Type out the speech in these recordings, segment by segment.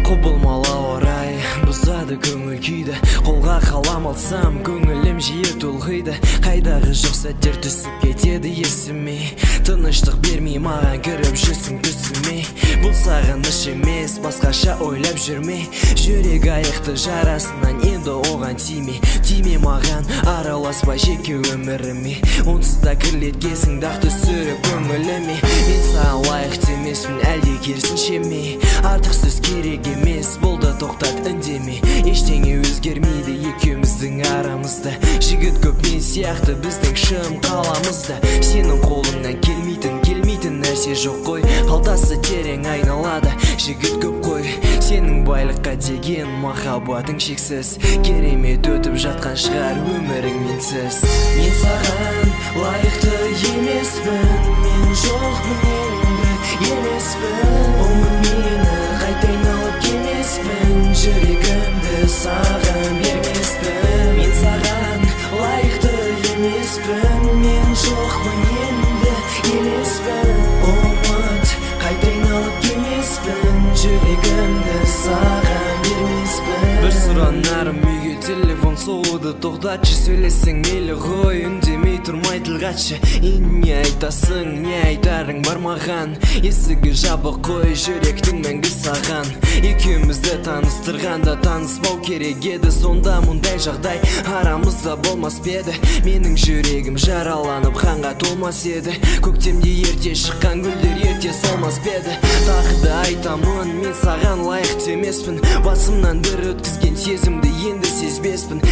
Құбылмалы орай бұзады көңіл күйді, қолға қалам алсам көңілім жиі толғиды. Қайдағы жоқ сәттер түсіп кетеді есіме, тыныштық бермей маған кіріп жүрсің түсіме. Бұл сағыныш емес, басқаша ойлап жүрме. Жүрек аяқты жарасынан енді оған тиме маған, араласпа жеке өміріме. Онсыз да кірлеткесің дақты сүріп көңіліме. Мен саған лайықты емеспін, әлде керісінше ме? Артық сөз керек емес, болды тоқтат үндеме. Ештеңе өзгермейді екеуміздің арамызда. Жігіт көп мен сияқты біздің шын қаламызда. Сенің қолыңнан келмейтін нәрсе жоқ қой. Қалтасы терең айналады, жігіт көп қой. Сенің байлыққа деген махаббатың шексіз, керемет өтіп жатқан шығар өмірің менсіз. Мен саған лайықты емеспін, мен жоқпын енді емеспін. Ұмыт мені қайта айналып келмеспін, жүрегімді саған бермеспін. Мен саған лайықты емеспін, мен жоқпын енді емеспін. Ұмыт қайта айналып келмеспін, жүрегімді саған бермеспін. Бір сұранарым үйге телефон соғуды тоқтатшы, сөйлесең мейлі ғой, үндемей тұрмай тіл қатшы. Не айтасың, не айтарың бар маған? Есігі жабық қой, жүректің мәңгі саған. Екеумізді таныстырғанда таныспау керек еді, сонда мұндай жағдай арамызда болмас беді. Менің жүрегім жараланып қанға толмас еді, көктемде ерте шыққан гүлдер ерте солмас беді. Тағы да айтамын, мен саған лайықты емеспін, басымнан бір өткізген сезімді енді сезбеспін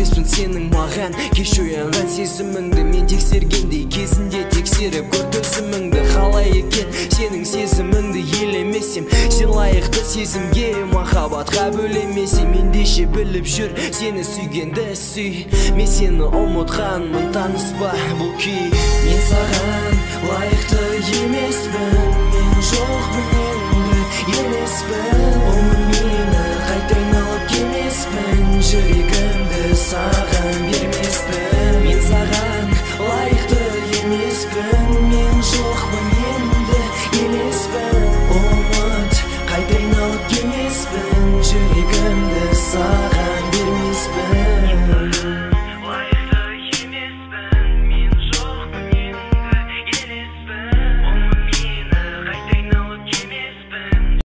сенің маған кеш оянған сезіміңді. Мен тексергендей кезінде тексеріп көр төсіміңді. Қалай екен сенің сезіміңді елемесем, сен лайықты сезімге махаббатқа бөлемесем. Ендеше біліп жүр, сені сүйгенді сүй, мен сені ұмытқанмын, таныспа бұл күй. Мен саған лайықты емеспін, мен жоқпын